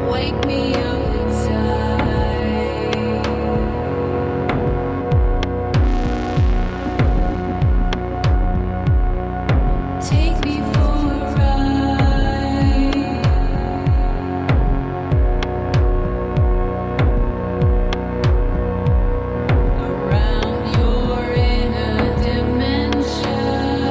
Wake me up inside. Take me for a ride around your inner dimension.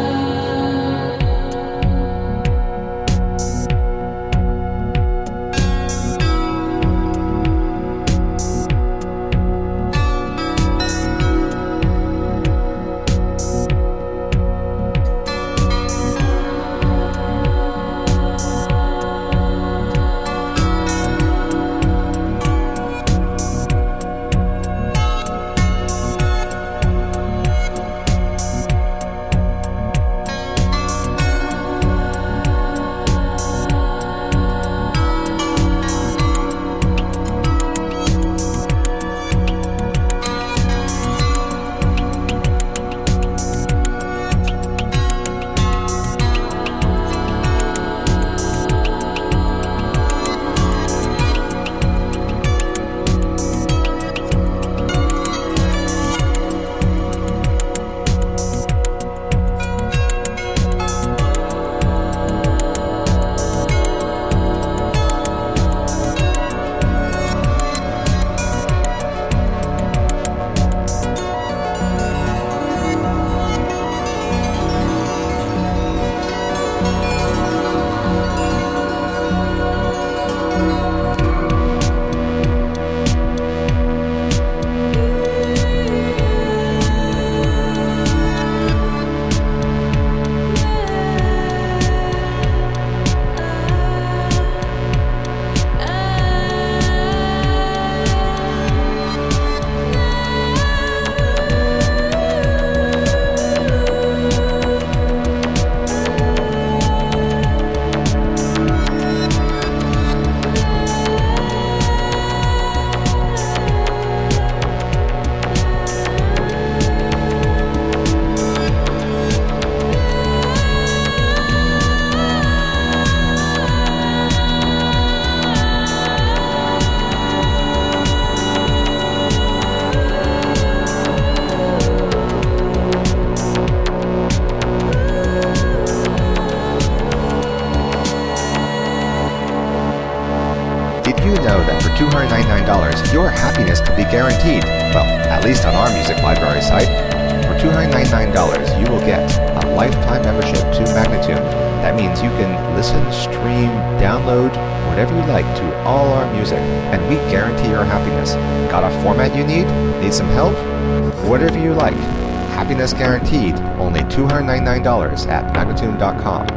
Did you know that for $299, your happiness could be guaranteed? Well, at least on our music library site. For $299, you will get a lifetime membership to Magnatune. That means you can listen, stream, download, whatever you like to all our music, and we guarantee your happiness. Got a format you need? Need some help? Whatever you like. Happiness guaranteed. Only $299 at Magnatune.com.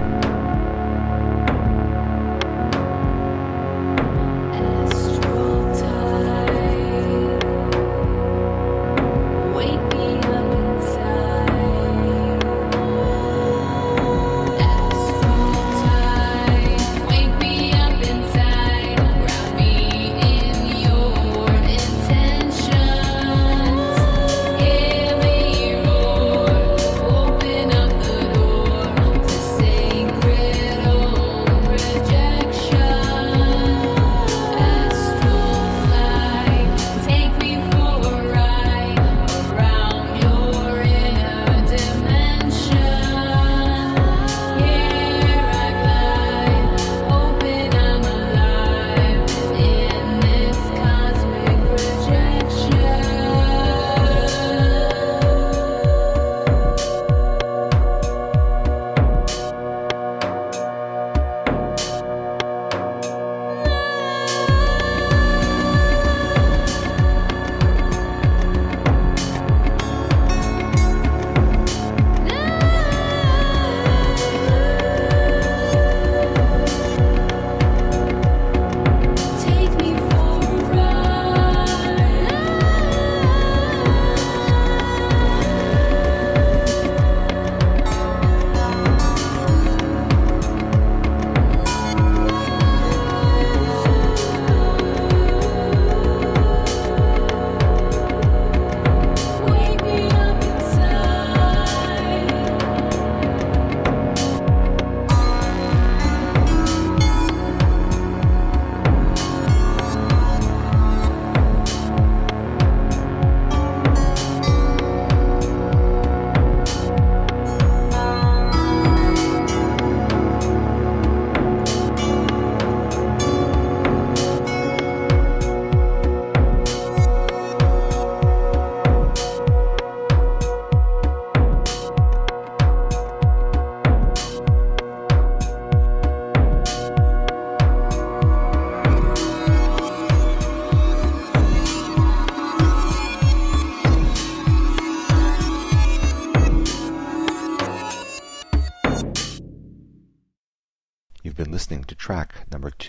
Open up the door to say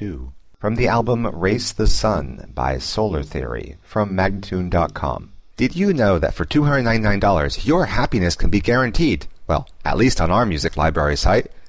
2 from the album Race the Sun by Solar Theory from Magnatune.com. Did you know that for $299 your happiness can be guaranteed? Well, at least on our music library site.